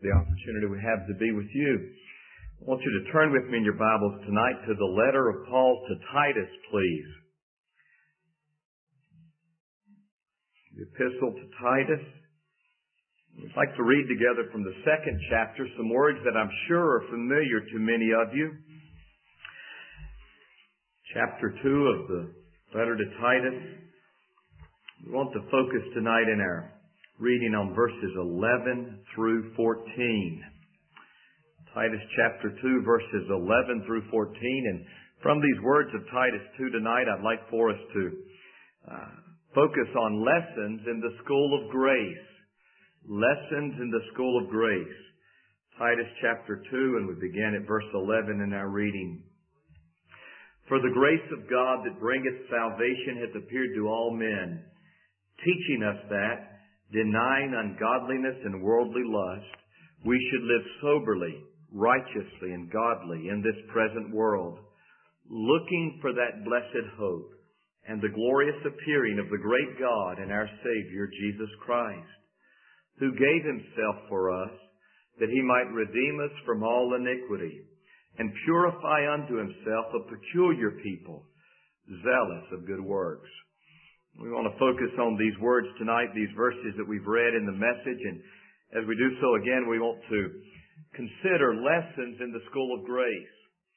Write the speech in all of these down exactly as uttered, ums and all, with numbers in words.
the opportunity we have to be with you. I want you to turn with me in your Bibles tonight to the letter of Paul to Titus, please. The epistle to Titus. I'd like to read together from the second chapter some words that I'm sure are familiar to many of you. Chapter two of the letter to Titus. We want to focus tonight in our reading on verses eleven through fourteen. Titus chapter two, verses eleven through fourteen. And from these words of Titus two tonight, I'd like for us to uh, focus on lessons in the school of grace. Lessons in the school of grace. Titus chapter two, and we begin at verse eleven in our reading. For the grace of God that bringeth salvation hath appeared to all men, teaching us that, denying ungodliness and worldly lust, we should live soberly, righteously, and godly in this present world, looking for that blessed hope and the glorious appearing of the great God and our Savior, Jesus Christ, who gave himself for us, that he might redeem us from all iniquity, and purify unto himself a peculiar people, zealous of good works. We want to focus on these words tonight, these verses that we've read in the message, and as we do so again, we want to consider lessons in the school of grace.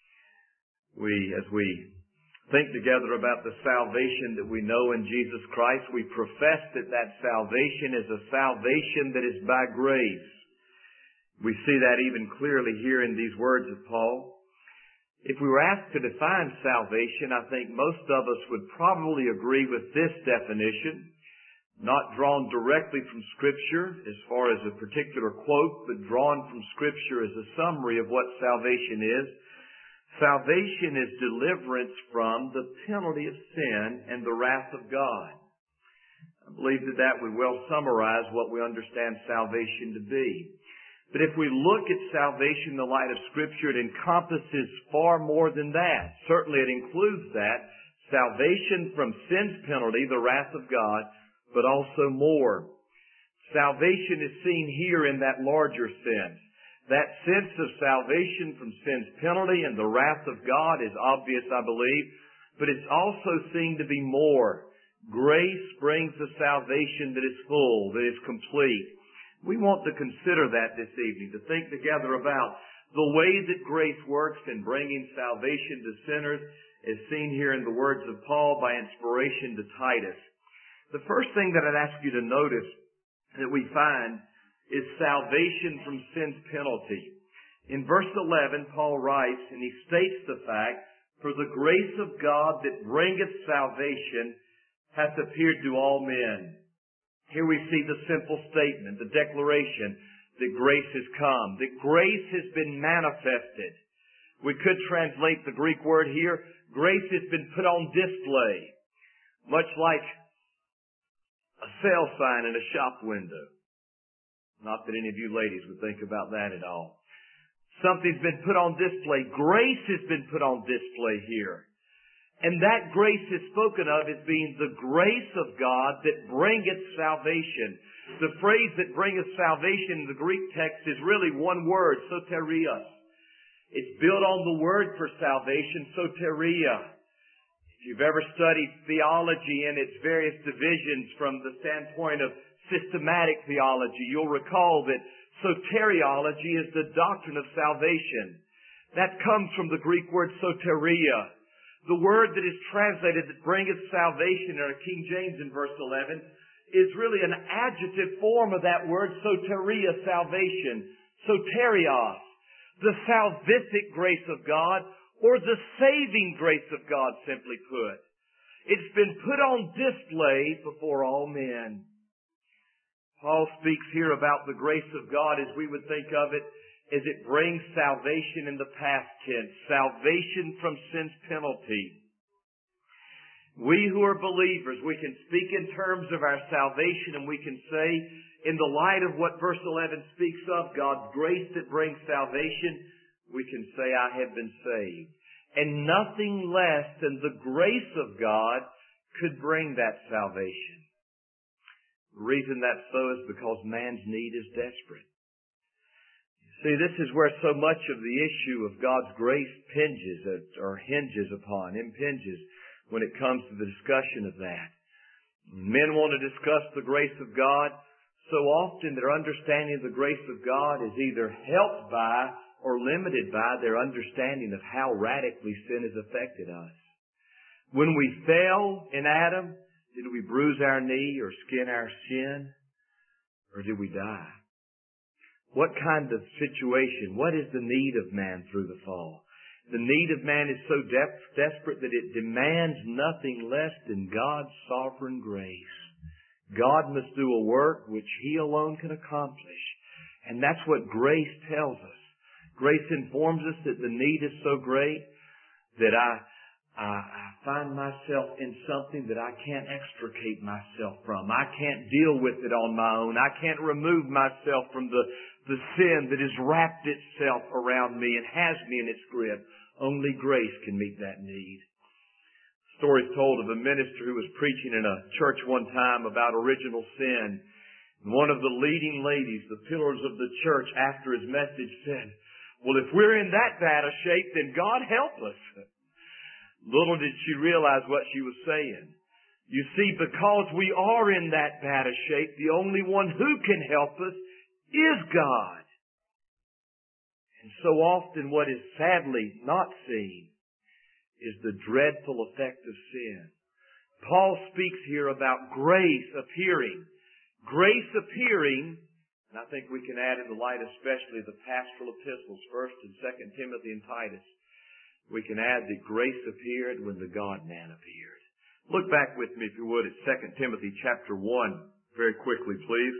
We, as we think together about the salvation that we know in Jesus Christ, we profess that that salvation is a salvation that is by grace. We see that even clearly here in these words of Paul. If we were asked to define salvation, I think most of us would probably agree with this definition, not drawn directly from Scripture as far as a particular quote, but drawn from Scripture as a summary of what salvation is. Salvation is deliverance from the penalty of sin and the wrath of God. I believe that that would well summarize what we understand salvation to be. But if we look at salvation in the light of Scripture, it encompasses far more than that. Certainly it includes that, salvation from sin's penalty, the wrath of God, but also more. Salvation is seen here in that larger sense. That sense of salvation from sin's penalty and the wrath of God is obvious, I believe, but it's also seen to be more. Grace brings a salvation that is full, that is complete. We want to consider that this evening, to think together about the way that grace works in bringing salvation to sinners, as seen here in the words of Paul by inspiration to Titus. The first thing that I'd ask you to notice that we find is salvation from sin's penalty. In verse eleven, Paul writes, and he states the fact, for the grace of God that bringeth salvation hath appeared to all men. Here we see the simple statement, the declaration that grace has come, that grace has been manifested. We could translate the Greek word here, grace has been put on display, much like a sale sign in a shop window. Not that any of you ladies would think about that at all. Something's been put on display. Grace has been put on display here. And that grace is spoken of as being the grace of God that bringeth salvation. The phrase that bringeth salvation in the Greek text is really one word, soterios. It's built on the word for salvation, soteria. If you've ever studied theology in its various divisions from the standpoint of systematic theology, you'll recall that soteriology is the doctrine of salvation. That comes from the Greek word soteria. The word that is translated that bringeth salvation in our King James in verse eleven is really an adjective form of that word soteria, salvation. Soterios, the salvific grace of God, or the saving grace of God, simply put. It's been put on display before all men. Paul speaks here about the grace of God as we would think of it, as it brings salvation in the past tense, salvation from sin's penalty. We who are believers, we can speak in terms of our salvation, and we can say, in the light of what verse eleven speaks of, God's grace that brings salvation, we can say, I have been saved. And nothing less than the grace of God could bring that salvation. The reason that's so is because man's need is desperate. See, this is where so much of the issue of God's grace hinges, or hinges upon, impinges, when it comes to the discussion of that. Men want to discuss the grace of God. So often their understanding of the grace of God is either helped by or limited by their understanding of how radically sin has affected us. When we fell in Adam, did we bruise our knee or skin our shin? Or did we die? What kind of situation, what is the need of man through the fall? The need of man is so de- desperate that it demands nothing less than God's sovereign grace. God must do a work which He alone can accomplish. And that's what grace tells us. Grace informs us that the need is so great that I, I, I find myself in something that I can't extricate myself from. I can't deal with it on my own. I can't remove myself from the, the sin that has wrapped itself around me and has me in its grip. Only grace can meet that need. Stories told of a minister who was preaching in a church one time about original sin. And one of the leading ladies, the pillars of the church, after his message said, "Well, if we're in that bad a shape, then God help us." Little did she realize what she was saying. You see, because we are in that bad a shape, the only one who can help us is God. And so often what is sadly not seen is the dreadful effect of sin. Paul speaks here about grace appearing. Grace appearing, and I think we can add in the light especially the pastoral epistles, First and Second Timothy and Titus, we can add that grace appeared when the God-man appeared. Look back with me, if you would, at Second Timothy chapter one, very quickly, please.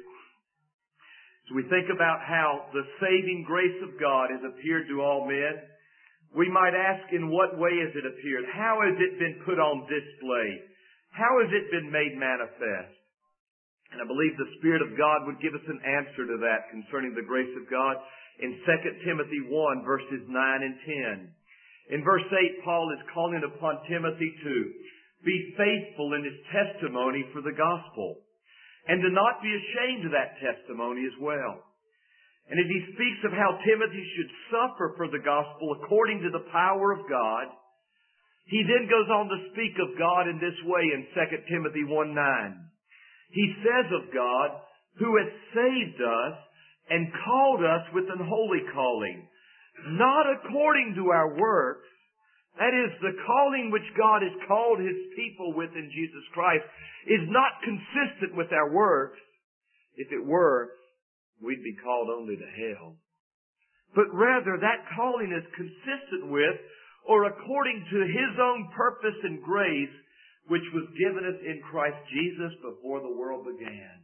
So we think about how the saving grace of God has appeared to all men. We might ask, in what way has it appeared? How has it been put on display? How has it been made manifest? And I believe the Spirit of God would give us an answer to that concerning the grace of God in Second Timothy one, verses nine and ten. In verse eight, Paul is calling upon Timothy to be faithful in his testimony for the gospel, and to not be ashamed of that testimony as well. And as he speaks of how Timothy should suffer for the gospel according to the power of God, he then goes on to speak of God in this way in Second Timothy one nine. He says of God, who has saved us and called us with an holy calling, not according to our works. That is, the calling which God has called His people with in Jesus Christ is not consistent with our works. If it were, we'd be called only to hell. But rather, that calling is consistent with, or according to His own purpose and grace, which was given us in Christ Jesus before the world began.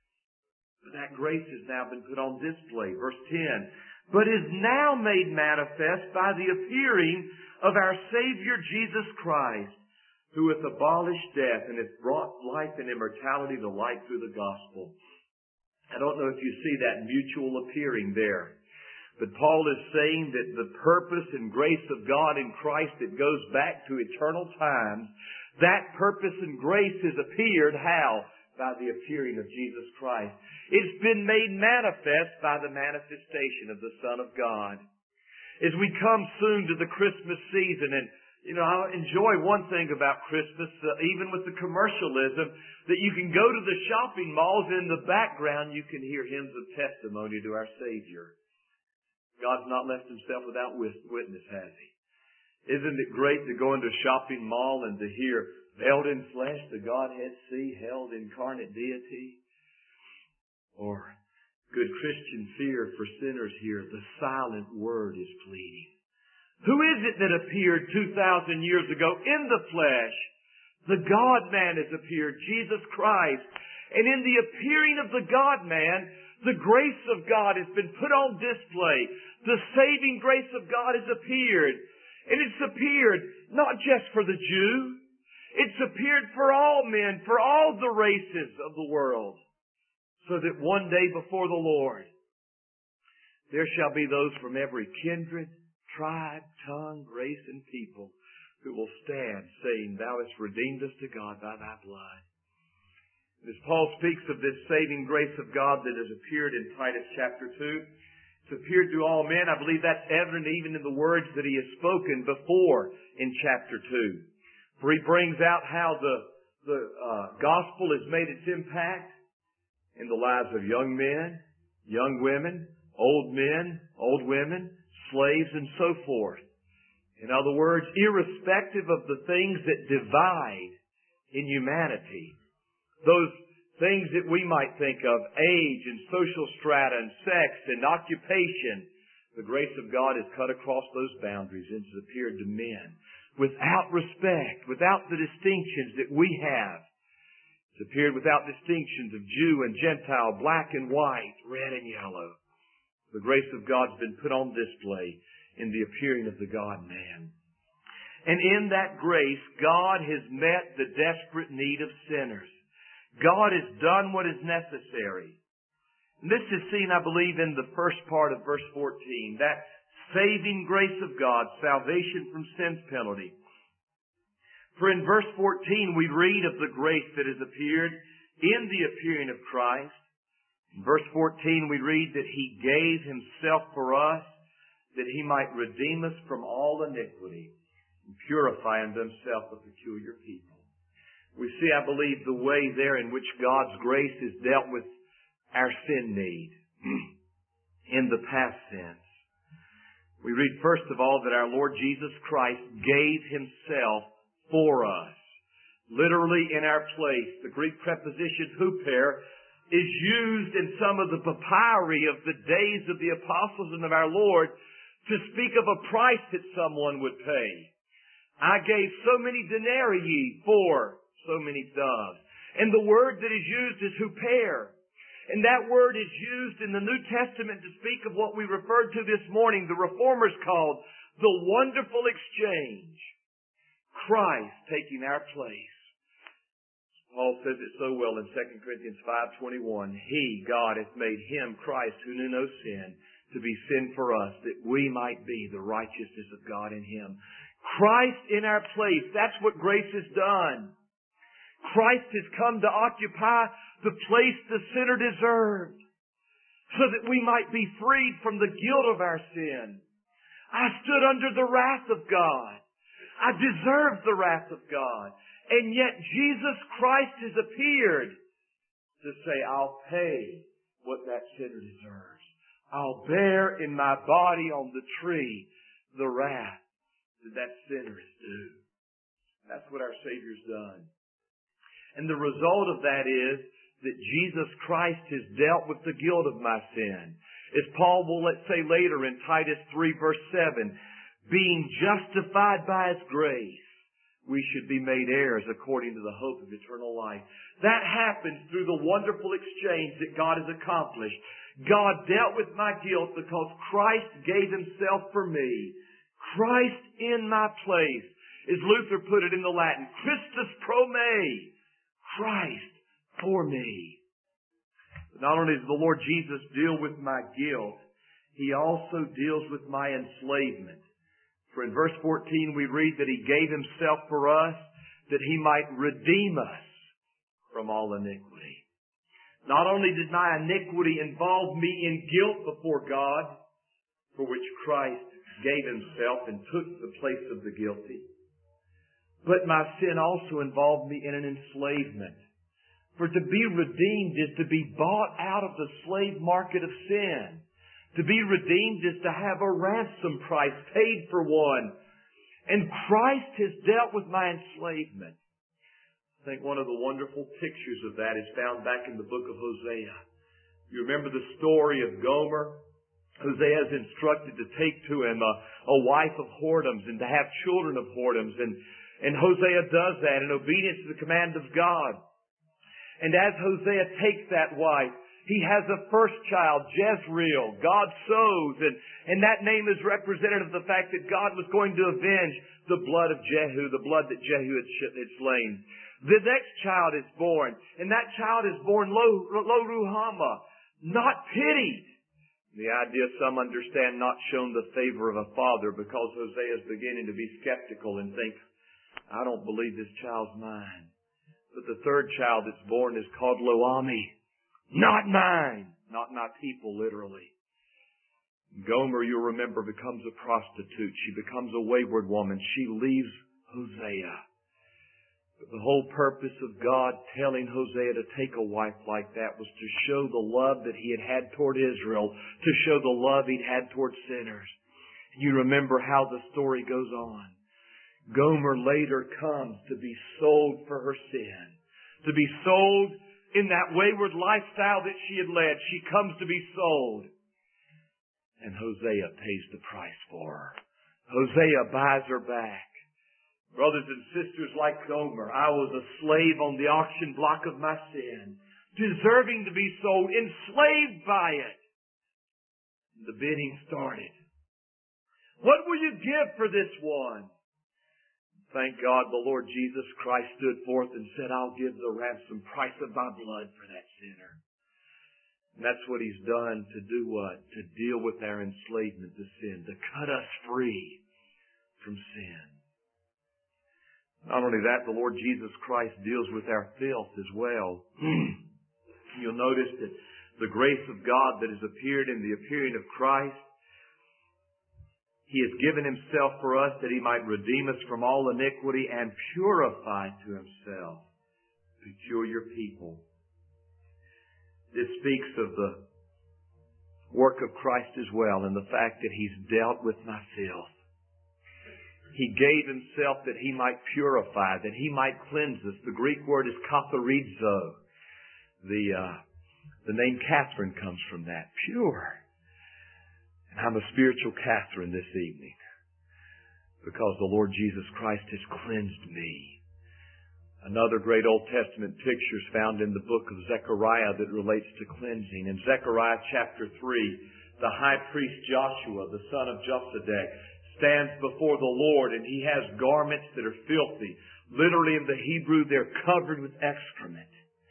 But that grace has now been put on display. Verse ten, but is now made manifest by the appearing of our Savior Jesus Christ, who hath abolished death and hath brought life and immortality to light through the gospel. I don't know if you see that mutual appearing there. But Paul is saying that the purpose and grace of God in Christ that goes back to eternal times, that purpose and grace has appeared how? By the appearing of Jesus Christ. It's been made manifest by the manifestation of the Son of God. As we come soon to the Christmas season, and you know, I enjoy one thing about Christmas, uh, even with the commercialism, that you can go to the shopping malls and in the background you can hear hymns of testimony to our Savior. God's not left Himself without witness, has He? Isn't it great to go into a shopping mall and to hear, veiled in flesh, the Godhead see, held incarnate deity? Or, good Christian fear for sinners here, the silent word is pleading. Who is it that appeared two thousand years ago in the flesh? The God-man has appeared, Jesus Christ. And in the appearing of the God-man, the grace of God has been put on display. The saving grace of God has appeared. And it's appeared not just for the Jew. It's appeared for all men, for all the races of the world. So that one day before the Lord, there shall be those from every kindred, tribe, tongue, race, and people who will stand saying, Thou hast redeemed us to God by Thy blood. As Paul speaks of this saving grace of God that has appeared in Titus chapter two, It's appeared to all men. I believe that's evident even in the words that he has spoken before in chapter two. For he brings out how the, the uh, gospel has made its impact in the lives of young men, young women, old men, old women, slaves, and so forth. In other words, irrespective of the things that divide in humanity, those things that we might think of, age and social strata and sex and occupation, the grace of God has cut across those boundaries and has appeared to men without respect, without the distinctions that we have. It's appeared without distinctions of Jew and Gentile, black and white, red and yellow. The grace of God has been put on display in the appearing of the God-man. And in that grace, God has met the desperate need of sinners. God has done what is necessary. And this is seen, I believe, in the first part of verse fourteen, that saving grace of God, salvation from sin's penalty. For in verse fourteen, we read of the grace that has appeared in the appearing of Christ. In verse fourteen, we read that He gave Himself for us, that He might redeem us from all iniquity and purify unto Himself a peculiar people. We see, I believe, the way there in which God's grace has dealt with our sin need in the past tense. We read, first of all, that our Lord Jesus Christ gave Himself for us. Literally in our place. The Greek preposition huper is used in some of the papyri of the days of the apostles and of our Lord to speak of a price that someone would pay. I gave so many denarii for so many doves. And the word that is used is huper. And that word is used in the New Testament to speak of what we referred to this morning, the Reformers called the wonderful exchange. Christ taking our place. Paul says it so well in Second Corinthians five twenty-one. He, God, hath made Him, Christ, who knew no sin, to be sin for us, that we might be the righteousness of God in Him. Christ in our place. That's what grace has done. Christ has come to occupy the place the sinner deserved, so that we might be freed from the guilt of our sin. I stood under the wrath of God. I deserved the wrath of God. And yet Jesus Christ has appeared to say, I'll pay what that sinner deserves. I'll bear in my body on the tree the wrath that that sinner is due. That's what our Savior's done. And the result of that is that Jesus Christ has dealt with the guilt of my sin. As Paul will let's say later in Titus three verse seven, being justified by His grace, we should be made heirs according to the hope of eternal life. That happens through the wonderful exchange that God has accomplished. God dealt with my guilt because Christ gave Himself for me. Christ in my place. As Luther put it in the Latin, Christus pro me. Christ for me. But not only does the Lord Jesus deal with my guilt, He also deals with my enslavement. For in verse fourteen we read that He gave Himself for us that He might redeem us from all iniquity. Not only did my iniquity involve me in guilt before God, for which Christ gave Himself and took the place of the guilty, but my sin also involved me in an enslavement. For to be redeemed is to be bought out of the slave market of sin. To be redeemed is to have a ransom price paid for one. And Christ has dealt with my enslavement. I think one of the wonderful pictures of that is found back in the book of Hosea. You remember the story of Gomer? Hosea is instructed to take to him a, a wife of whoredoms and to have children of whoredoms. And And Hosea does that in obedience to the command of God. And as Hosea takes that wife, he has a first child, Jezreel. God sows, and, and that name is representative of the fact that God was going to avenge the blood of Jehu, the blood that Jehu had, had slain. The next child is born, and that child is born Lo, Lo Ruhamah, not pitied. The idea some understand not shown the favor of a father, because Hosea is beginning to be skeptical and think, I don't believe this child's mine. But the third child that's born is called Lo Ami. Not mine. Not my people, literally. Gomer, you'll remember, becomes a prostitute. She becomes a wayward woman. She leaves Hosea. But the whole purpose of God telling Hosea to take a wife like that was to show the love that He had had toward Israel, to show the love He'd had toward sinners. You remember how the story goes on. Gomer later comes to be sold for her sin, to be sold in that wayward lifestyle that she had led. She comes to be sold. And Hosea pays the price for her. Hosea buys her back. Brothers and sisters, like Gomer, I was a slave on the auction block of my sin, deserving to be sold, enslaved by it. The bidding started. What will you give for this one? Thank God the Lord Jesus Christ stood forth and said, I'll give the ransom price of my blood for that sinner. And that's what He's done to do what? To deal with our enslavement to sin, to cut us free from sin. Not only that, the Lord Jesus Christ deals with our filth as well. You'll notice that the grace of God that has appeared in the appearing of Christ, He has given Himself for us that He might redeem us from all iniquity and purify to Himself peculiar people. This speaks of the work of Christ as well and the fact that He's dealt with my filth. He gave Himself that He might purify, that He might cleanse us. The Greek word is katharizo. The, uh, the name Catherine comes from that. Pure. And I'm a spiritual Catherine this evening because the Lord Jesus Christ has cleansed me. Another great Old Testament picture is found in the book of Zechariah that relates to cleansing. In Zechariah chapter three, the high priest Joshua, the son of Josedek, stands before the Lord and he has garments that are filthy. Literally in the Hebrew, they're covered with excrement.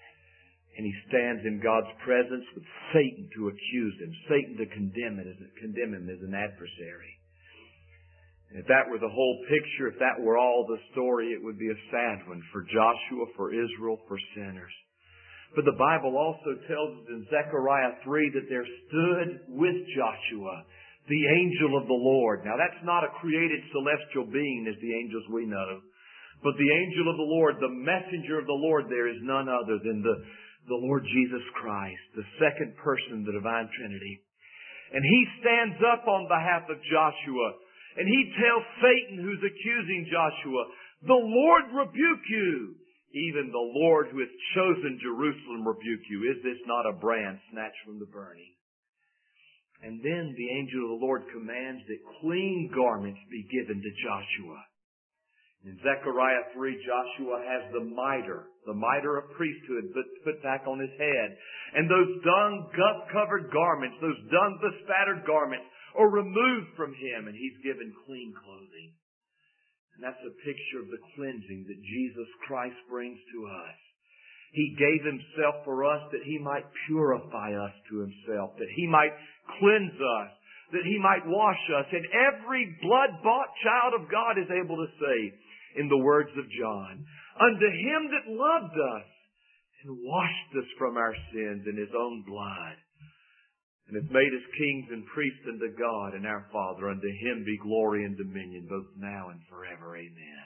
And he stands in God's presence with Satan to accuse him, Satan to condemn, it as a, condemn him as an adversary. And if that were the whole picture, if that were all the story, it would be a sad one for Joshua, for Israel, for sinners. But the Bible also tells us in Zechariah three that there stood with Joshua the angel of the Lord. Now that's not a created celestial being as the angels we know. But the angel of the Lord, the messenger of the Lord there is none other than the, the Lord Jesus Christ, the second person of the divine Trinity. And He stands up on behalf of Joshua and He tells Satan who's accusing Joshua, the Lord rebuke you. Even the Lord who has chosen Jerusalem rebuke you. Is this not a brand snatched from the burning? And then the angel of the Lord commands that clean garments be given to Joshua. In Zechariah three, Joshua has the mitre, the mitre of priesthood put back on his head. And those dung-covered garments, those dung-bespattered garments are removed from him and he's given clean clothing. And that's a picture of the cleansing that Jesus Christ brings to us. He gave Himself for us that He might purify us to Himself, that He might cleanse us, that He might wash us. And every blood-bought child of God is able to say, in the words of John, unto Him that loved us and washed us from our sins in His own blood, and hath made us kings and priests unto God and our Father. Unto Him be glory and dominion both now and forever. Amen.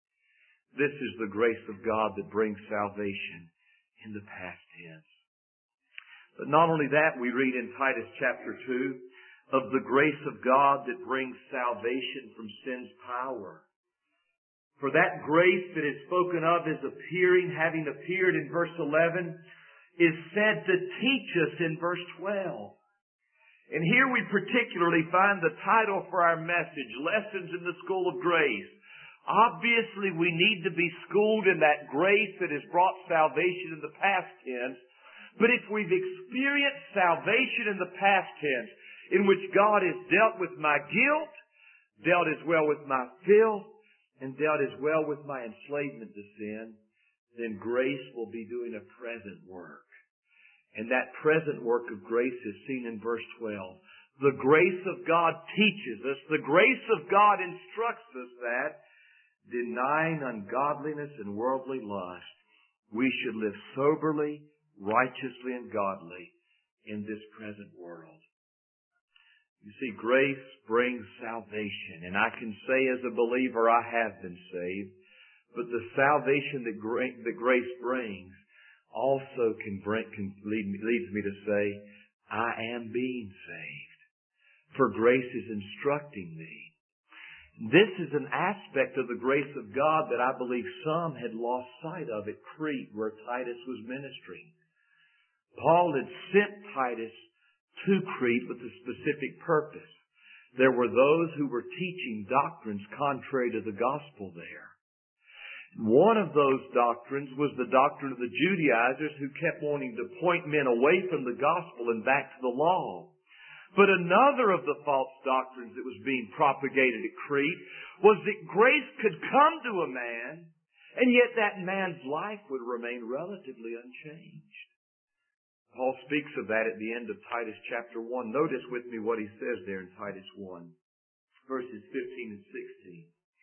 This is the grace of God that brings salvation in the past tense. But not only that, we read in Titus chapter two of the grace of God that brings salvation from sin's power. For that grace that is spoken of as appearing, having appeared in verse eleven, is said to teach us in verse twelve. And here we particularly find the title for our message, Lessons in the School of Grace. Obviously, we need to be schooled in that grace that has brought salvation in the past tense. But if we've experienced salvation in the past tense, in which God has dealt with my guilt, dealt as well with my filth, and dealt as well with my enslavement to sin, then grace will be doing a present work. And that present work of grace is seen in verse twelve. The grace of God teaches us, the grace of God instructs us that, denying ungodliness and worldly lust, we should live soberly, righteously, and godly in this present world. You see, grace brings salvation. And I can say as a believer, I have been saved. But the salvation that, gra- that grace brings also can bring, can lead me, leads me to say, I am being saved. For grace is instructing me. This is an aspect of the grace of God that I believe some had lost sight of at Crete, where Titus was ministering. Paul had sent Titus to Crete with a specific purpose. There were those who were teaching doctrines contrary to the gospel there. One of those doctrines was the doctrine of the Judaizers, who kept wanting to point men away from the gospel and back to the law. But another of the false doctrines that was being propagated at Crete was that grace could come to a man, and yet that man's life would remain relatively unchanged. Paul speaks of that at the end of Titus chapter one. Notice with me what he says there in Titus one, verses fifteen and sixteen.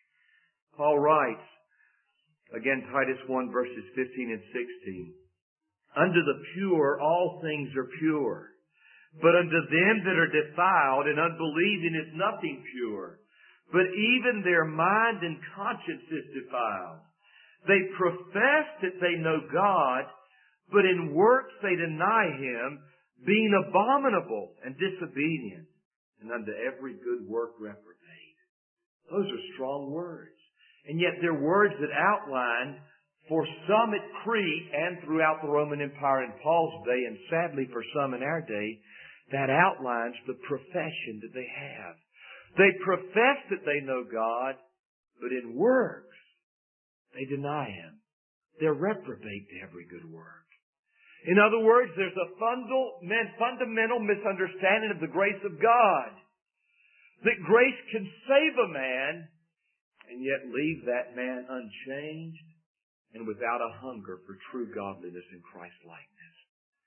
Paul writes, again, Titus one, verses fifteen and sixteen, Unto the pure all things are pure, but unto them that are defiled and unbelieving is nothing pure, but even their mind and conscience is defiled. They profess that they know God, but in works they deny Him, being abominable and disobedient, and unto every good work reprobate. Those are strong words. And yet they're words that outline for some at Crete and throughout the Roman Empire in Paul's day, and sadly for some in our day, that outlines the profession that they have. They profess that they know God, but in works they deny Him. They're reprobate to every good work. In other words, there's a fundamental misunderstanding of the grace of God. That grace can save a man and yet leave that man unchanged and without a hunger for true godliness and Christ-likeness.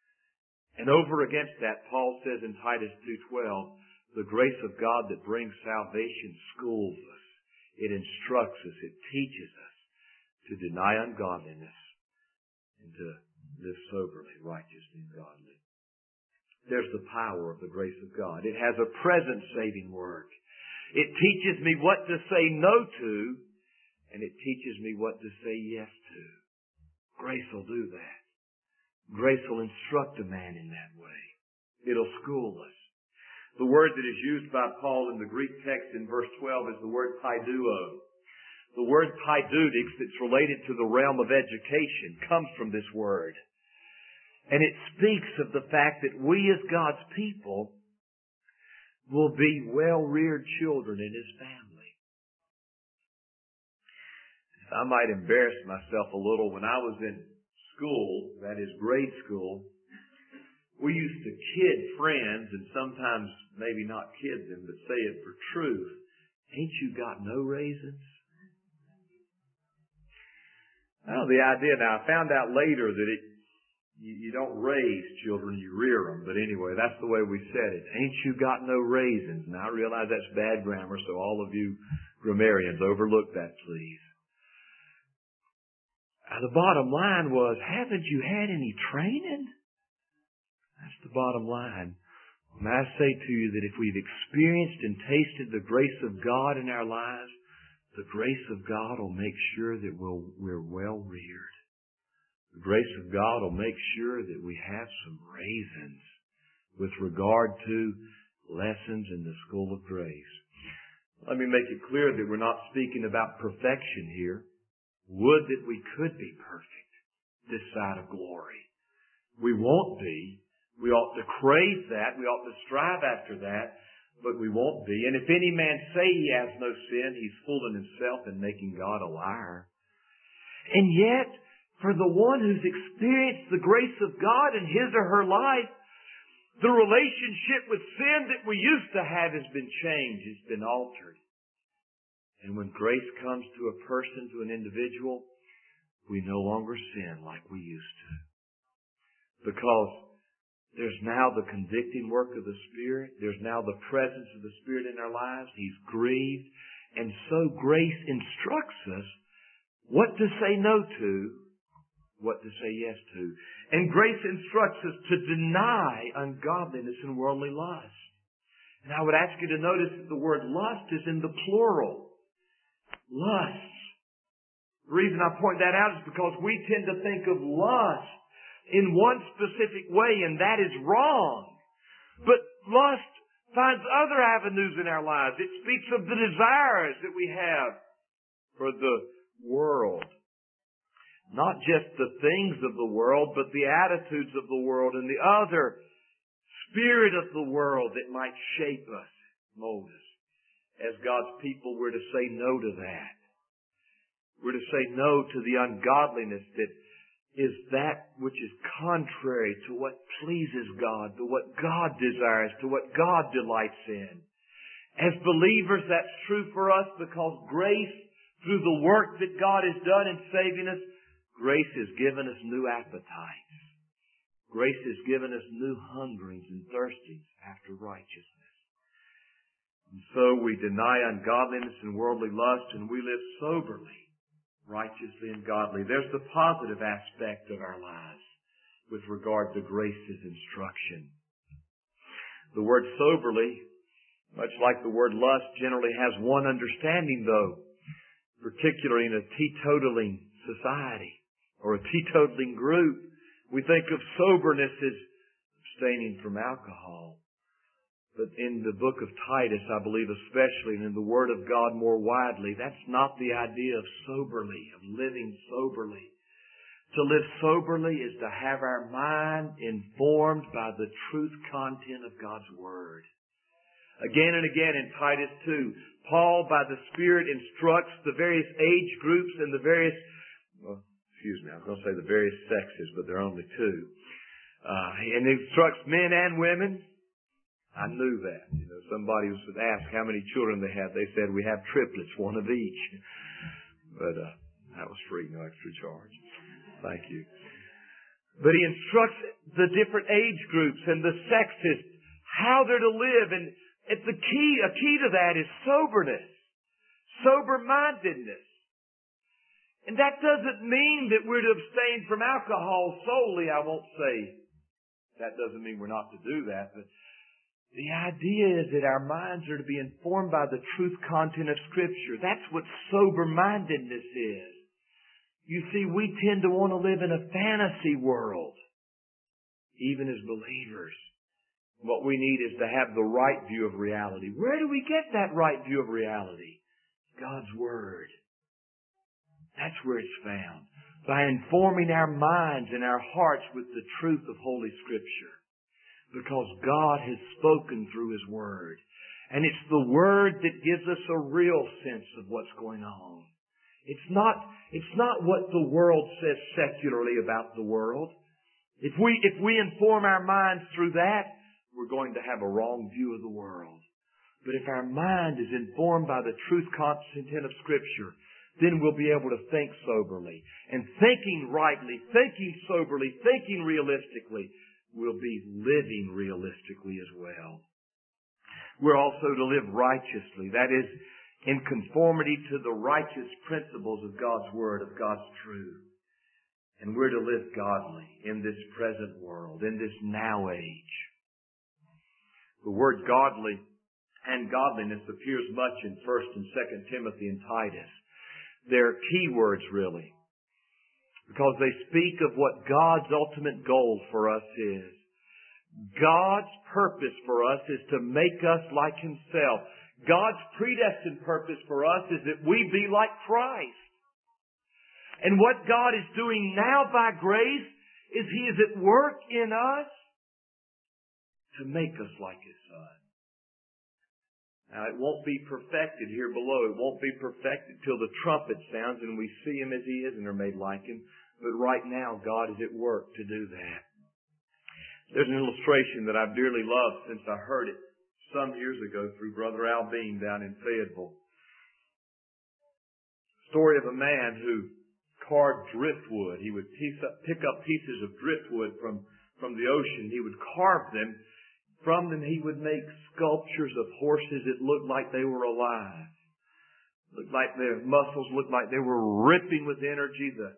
And over against that, Paul says in Titus two twelve, the grace of God that brings salvation schools us. It instructs us. It teaches us to deny ungodliness and to live soberly, righteously, and godly. There's the power of the grace of God. It has a present saving work. It teaches me what to say no to, and it teaches me what to say yes to. Grace will do that. Grace will instruct a man in that way. It'll school us. The word that is used by Paul in the Greek text in verse twelve is the word paiduo. The word paidutics that's related to the realm of education comes from this word. And it speaks of the fact that we as God's people will be well-reared children in His family. If I might embarrass myself a little, when I was in school, that is grade school, we used to kid friends, and sometimes maybe not kid them, but say it for truth. Ain't you got no raisins? Well, the idea, now I found out later that it, you, you don't raise children, you rear them. But anyway, that's the way we said it. Ain't you got no raisins? Now I realize that's bad grammar, so all of you grammarians, overlook that, please. Now, the bottom line was, haven't you had any training? That's the bottom line. And I say to you that if we've experienced and tasted the grace of God in our lives, the grace of God will make sure that we'll, we're well reared. The grace of God will make sure that we have some raisins with regard to lessons in the school of grace. Let me make it clear that we're not speaking about perfection here. Would that we could be perfect this side of glory. We won't be. We ought to crave that. We ought to strive after that. But we won't be. And if any man say he has no sin, he's fooling himself and making God a liar. And yet, for the one who's experienced the grace of God in his or her life, the relationship with sin that we used to have has been changed. It's been altered. And when grace comes to a person, to an individual, we no longer sin like we used to. Because there's now the convicting work of the Spirit. There's now the presence of the Spirit in our lives. He's grieved. And so grace instructs us what to say no to, what to say yes to. And grace instructs us to deny ungodliness and worldly lust. And I would ask you to notice that the word lust is in the plural. Lust. The reason I point that out is because we tend to think of lust in one specific way, and that is wrong. But lust finds other avenues in our lives. It speaks of the desires that we have for the world. Not just the things of the world, but the attitudes of the world and the other spirit of the world that might shape us, mold us. As God's people, we're to say no to that. We're to say no to the ungodliness that is that which is contrary to what pleases God, to what God desires, to what God delights in. As believers, that's true for us because grace, through the work that God has done in saving us, grace has given us new appetites. Grace has given us new hungerings and thirstings after righteousness. And so we deny ungodliness and worldly lust, and we live soberly, righteously, and godly. There's the positive aspect of our lives with regard to grace's instruction. The word soberly, much like the word lust, generally has one understanding, though, particularly in a teetotaling society or a teetotaling group. We think of soberness as abstaining from alcohol. But in the book of Titus, I believe especially, and in the Word of God more widely, that's not the idea of soberly, of living soberly. To live soberly is to have our mind informed by the truth content of God's Word. Again and again in Titus two, Paul, by the Spirit, instructs the various age groups and the various, well, excuse me, I was going to say the various sexes, but there are only two. Uh, and he instructs men and women. I knew that. You know, somebody was asked how many children they had. They said, we have triplets, one of each. But uh, that was free, no extra charge. Thank you. But he instructs the different age groups and the sexes how they're to live. And it's the key, a key to that is soberness, sober-mindedness. And that doesn't mean that we're to abstain from alcohol solely. I won't say that doesn't mean we're not to do that. But the idea is that our minds are to be informed by the truth content of Scripture. That's what sober-mindedness is. You see, we tend to want to live in a fantasy world, even as believers. What we need is to have the right view of reality. Where do we get that right view of reality? God's Word. That's where it's found. By informing our minds and our hearts with the truth of Holy Scripture. Because God has spoken through His Word. And it's the Word that gives us a real sense of what's going on. It's not, it's not what the world says secularly about the world. If we, if we inform our minds through that, we're going to have a wrong view of the world. But if our mind is informed by the truth content of Scripture, then we'll be able to think soberly. And thinking rightly, thinking soberly, thinking realistically, we'll be living realistically as well. We're also to live righteously. That is, in conformity to the righteous principles of God's Word, of God's truth. And we're to live godly in this present world, in this now age. The word godly and godliness appears much in First and Second Timothy and Titus. They're key words, really, because they speak of what God's ultimate goal for us is. God's purpose for us is to make us like Himself. God's predestined purpose for us is that we be like Christ. And what God is doing now by grace is He is at work in us to make us like His Son. Now, it won't be perfected here below. It won't be perfected till the trumpet sounds and we see Him as He is and are made like Him. But right now, God is at work to do that. There's an illustration that I've dearly loved since I heard it some years ago through Brother Al Bean down in Fayetteville. Story of a man who carved driftwood. He would piece up, pick up pieces of driftwood from, from the ocean. He would carve them. From them he would make sculptures of horses that looked like they were alive. Looked like their muscles looked like they were ripping with energy. The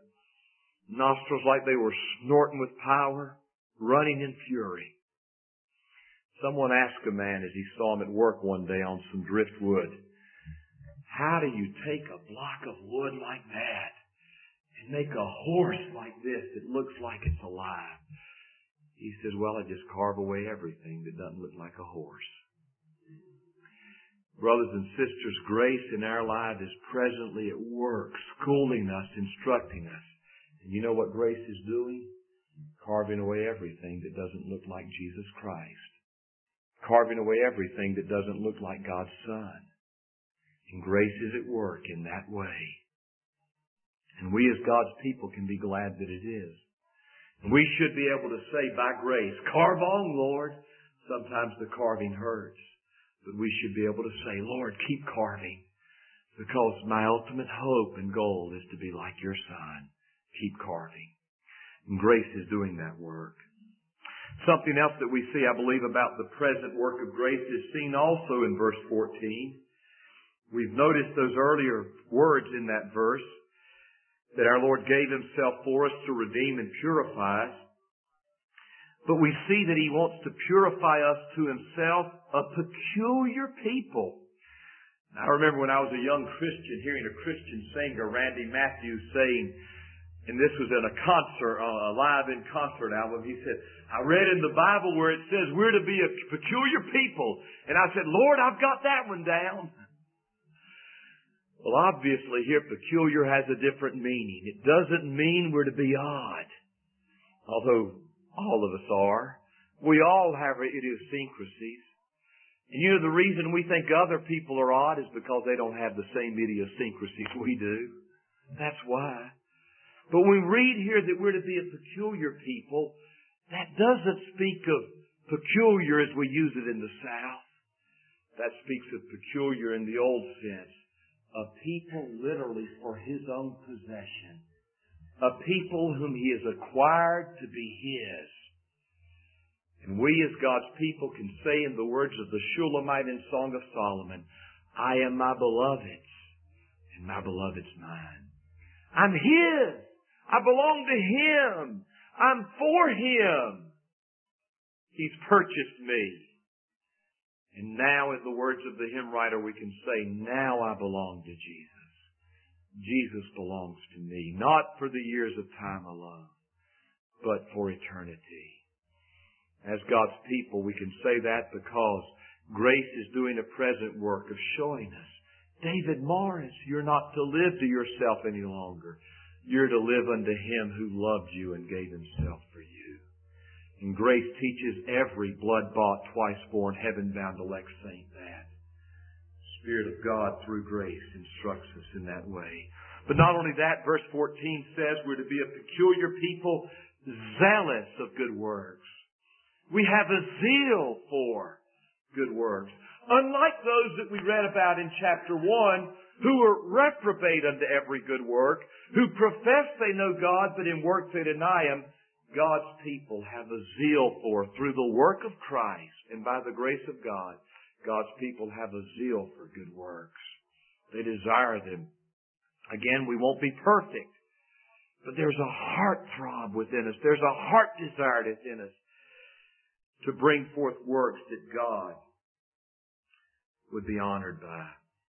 nostrils like they were snorting with power, running in fury. Someone asked a man as he saw him at work one day on some driftwood, "How do you take a block of wood like that and make a horse like this that looks like it's alive?" He says, "Well, I just carve away everything that doesn't look like a horse." Brothers and sisters, grace in our life is presently at work, schooling us, instructing us. And you know what grace is doing? Carving away everything that doesn't look like Jesus Christ. Carving away everything that doesn't look like God's Son. And grace is at work in that way. And we as God's people can be glad that it is. And we should be able to say by grace, "Carve on, Lord." Sometimes the carving hurts. But we should be able to say, "Lord, keep carving. Because my ultimate hope and goal is to be like your Son. Keep carving." And grace is doing that work. Something else that we see, I believe, about the present work of grace is seen also in verse fourteen. We've noticed those earlier words in that verse, that our Lord gave Himself for us to redeem and purify us. But we see that He wants to purify us to Himself, a peculiar people. I remember when I was a young Christian, hearing a Christian singer, Randy Matthews, saying, and this was in a concert, a live-in concert album, he said, "I read in the Bible where it says we're to be a peculiar people." And I said, "Lord, I've got that one down." Well, obviously here, peculiar has a different meaning. It doesn't mean we're to be odd. Although all of us are. We all have our idiosyncrasies. And you know, the reason we think other people are odd is because they don't have the same idiosyncrasies we do. That's why. But when we read here that we're to be a peculiar people, that doesn't speak of peculiar as we use it in the South. That speaks of peculiar in the old sense. A people literally for His own possession. A people whom He has acquired to be His. And we as God's people can say in the words of the Shulamite in Song of Solomon, "I am my beloved's, and my beloved's mine." I'm His. I belong to Him. I'm for Him. He's purchased me. And now, in the words of the hymn writer, we can say, "Now I belong to Jesus. Jesus belongs to me, not for the years of time alone, but for eternity." As God's people, we can say that because grace is doing a present work of showing us, "David Morris, you're not to live to yourself any longer. You're to live unto Him who loved you and gave Himself for you." And grace teaches every blood-bought, twice-born, heaven-bound elect saint that. The Spirit of God, through grace, instructs us in that way. But not only that, verse fourteen says we're to be a peculiar people, zealous of good works. We have a zeal for good works. Unlike those that we read about in chapter one, who were reprobate unto every good work, who profess they know God, but in works they deny Him, God's people have a zeal for, through the work of Christ and by the grace of God, God's people have a zeal for good works. They desire them. Again, we won't be perfect, but there's a heart throb within us. There's a heart desire within us to bring forth works that God would be honored by.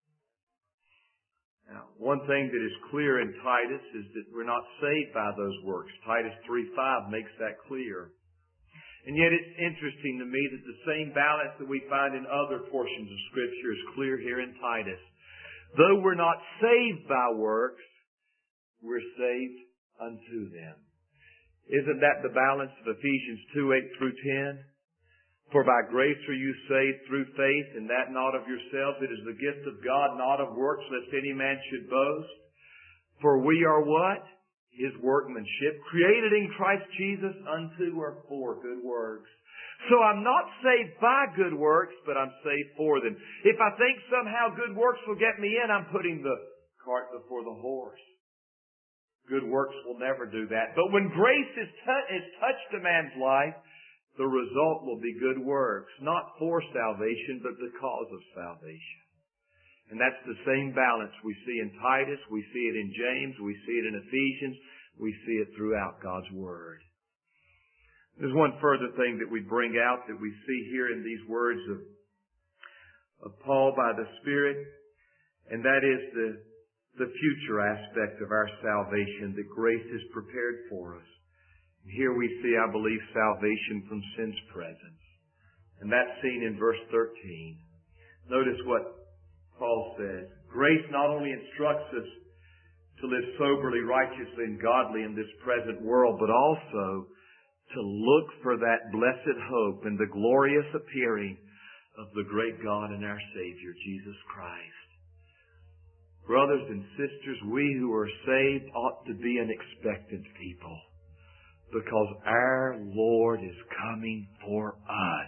Now, one thing that is clear in Titus is that we're not saved by those works. Titus three five makes that clear. And yet it's interesting to me that the same balance that we find in other portions of Scripture is clear here in Titus. Though we're not saved by works, we're saved unto them. Isn't that the balance of Ephesians two eight through ten? For by grace are you saved through faith, and that not of yourselves. It is the gift of God, not of works, lest any man should boast. For we are what? His workmanship, created in Christ Jesus unto or for good works. So I'm not saved by good works, but I'm saved for them. If I think somehow good works will get me in, I'm putting the cart before the horse. Good works will never do that. But when grace has, t- has touched a man's life, the result will be good works, not for salvation, but because of salvation. And that's the same balance we see in Titus, we see it in James, we see it in Ephesians, we see it throughout God's Word. There's one further thing that we bring out that we see here in these words of, of Paul by the Spirit, and that is the, the future aspect of our salvation that grace has prepared for us. And here we see, I believe, salvation from sin's presence. And that's seen in verse thirteen. Notice what Paul says. Grace not only instructs us to live soberly, righteously, and godly in this present world, but also to look for that blessed hope and the glorious appearing of the great God and our Savior, Jesus Christ. Brothers and sisters, we who are saved ought to be an expectant people, because our Lord is coming for us.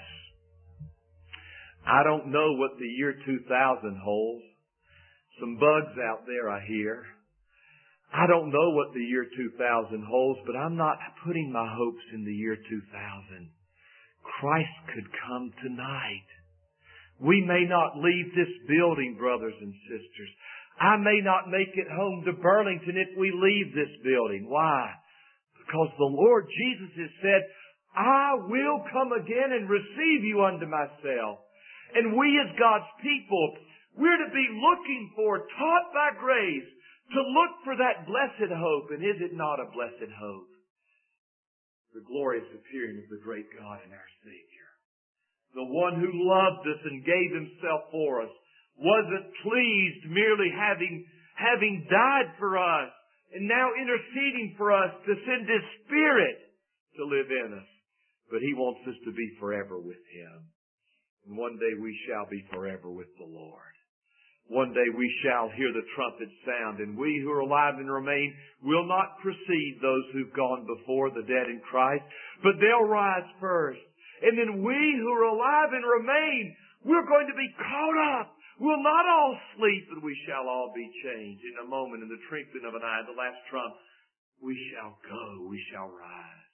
I don't know what the year two thousand holds. Some bugs out there, I hear. I don't know what the year two thousand holds, but I'm not putting my hopes in the year two thousand. Christ could come tonight. We may not leave this building, brothers and sisters. I may not make it home to Burlington if we leave this building. Why? Because the Lord Jesus has said, I will come again and receive you unto myself. And we as God's people, we're to be looking for, taught by grace, to look for that blessed hope. And is it not a blessed hope? The glorious appearing of the great God and our Savior. The one who loved us and gave himself for us, wasn't pleased merely having, having died for us and now interceding for us to send His Spirit to live in us. But He wants us to be forever with Him. And one day we shall be forever with the Lord. One day we shall hear the trumpet sound, and we who are alive and remain will not precede those who've gone before, the dead in Christ, but they'll rise first. And then we who are alive and remain, we're going to be caught up. We'll not all sleep, but we shall all be changed. In a moment, in the twinkling of an eye, the last trump, we shall go, we shall rise.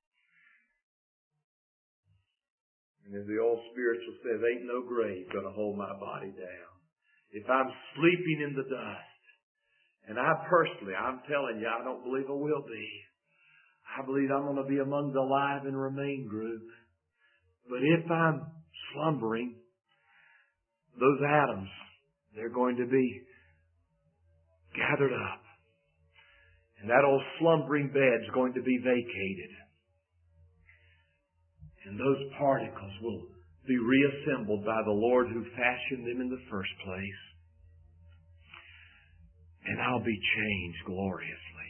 And as the old spiritual says, ain't no grave going to hold my body down. If I'm sleeping in the dust, and I personally, I'm telling you, I don't believe I will be. I believe I'm going to be among the alive and remain group. But if I'm slumbering, those atoms, they're going to be gathered up. And that old slumbering bed's going to be vacated. And those particles will be reassembled by the Lord who fashioned them in the first place. And I'll be changed gloriously.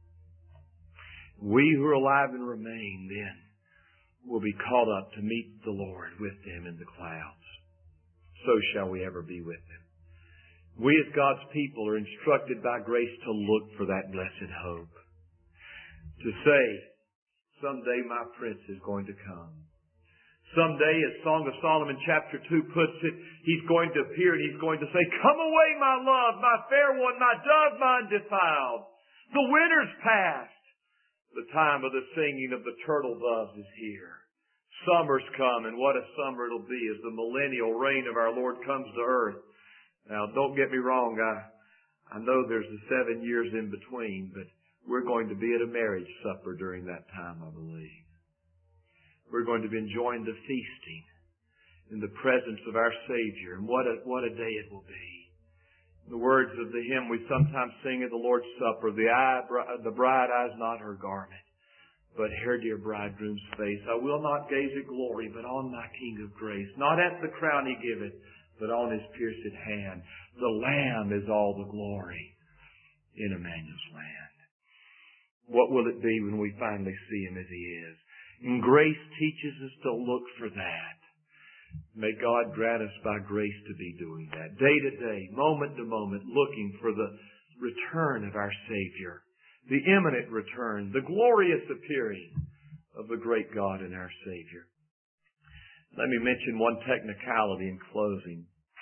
We who are alive and remain then will be caught up to meet the Lord with them in the clouds. So shall we ever be with them. We as God's people are instructed by grace to look for that blessed hope. To say, someday my Prince is going to come. Someday, as Song of Solomon chapter two puts it, He's going to appear and He's going to say, come away, my love, my fair one, my dove, my undefiled. The winter's past. The time of the singing of the turtle doves is here. Summer's come, and what a summer it'll be as the millennial reign of our Lord comes to earth. Now, don't get me wrong. I, I know there's the seven years in between, but we're going to be at a marriage supper during that time, I believe. We're going to be enjoying the feasting in the presence of our Savior. And what a, what a day it will be. The words of the hymn we sometimes sing at the Lord's Supper, the, eye, the bride eyes not her garment, but her dear bridegroom's face. I will not gaze at glory, but on my King of grace. Not at the crown He giveth, but on His pierced hand. The Lamb is all the glory in Emmanuel's land. What will it be when we finally see Him as He is? And grace teaches us to look for that. May God grant us by grace to be doing that. Day to day, moment to moment, looking for the return of our Savior. The imminent return, the glorious appearing of the great God and our Savior. Let me mention one technicality in closing.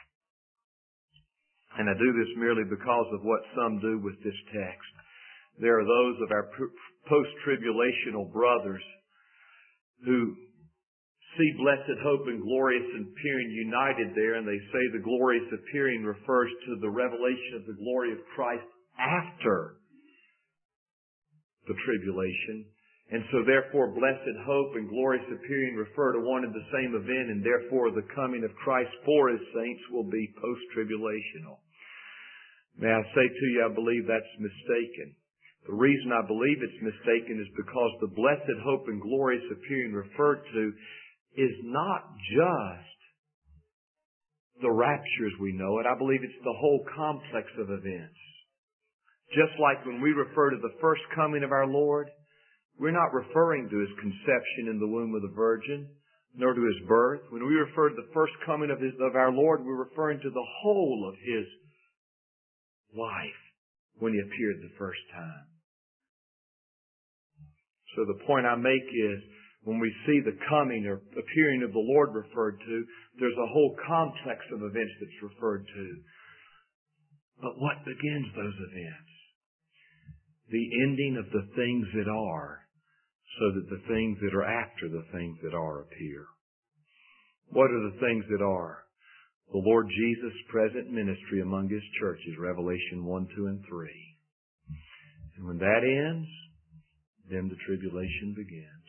And I do this merely because of what some do with this text. There are those of our post-tribulational brothers who see blessed hope and glorious appearing united there, and they say the glorious appearing refers to the revelation of the glory of Christ after the tribulation. And so therefore blessed hope and glorious appearing refer to one and the same event, and therefore the coming of Christ for His saints will be post-tribulational. May I say to you, I believe that's mistaken. The reason I believe it's mistaken is because the blessed hope and glorious appearing referred to is not just the rapture as we know it. I believe it's the whole complex of events. Just like when we refer to the first coming of our Lord, we're not referring to His conception in the womb of the Virgin, nor to His birth. When we refer to the first coming of, his, of our Lord, we're referring to the whole of His life when He appeared the first time. So the point I make is, when we see the coming or appearing of the Lord referred to, there's a whole complex of events that's referred to. But what begins those events? The ending of the things that are, so that the things that are after the things that are appear. What are the things that are? The Lord Jesus' present ministry among His churches, Revelation one, two, and three. And when that ends, then the tribulation begins.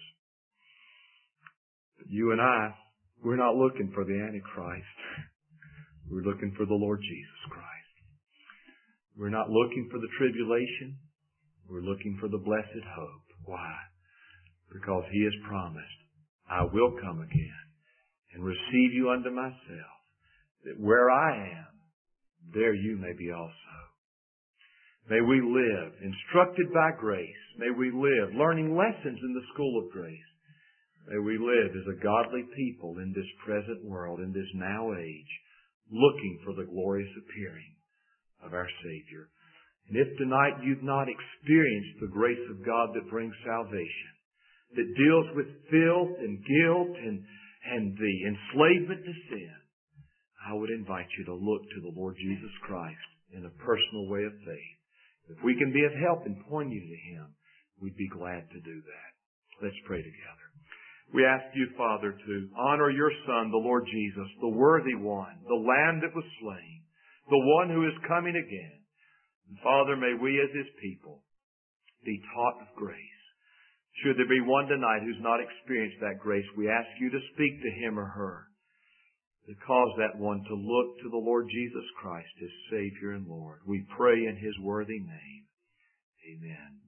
But you and I, we're not looking for the Antichrist. We're looking for the Lord Jesus Christ. We're not looking for the tribulation. We're looking for the blessed hope. Why? Because He has promised, I will come again and receive you unto myself, that where I am, there you may be also. May we live instructed by grace. May we live learning lessons in the school of grace. May we live as a godly people in this present world, in this now age, looking for the glorious appearing of our Savior. And if tonight you've not experienced the grace of God that brings salvation, that deals with filth and guilt and, and the enslavement to sin, I would invite you to look to the Lord Jesus Christ in a personal way of faith. If we can be of help in pointing you to Him, we'd be glad to do that. Let's pray together. We ask you, Father, to honor your Son, the Lord Jesus, the worthy one, the Lamb that was slain, the one who is coming again. And Father, may we as His people be taught of grace. Should there be one tonight who's not experienced that grace, we ask you to speak to him or her, to cause that one to look to the Lord Jesus Christ as Savior and Lord. We pray in His worthy name. Amen.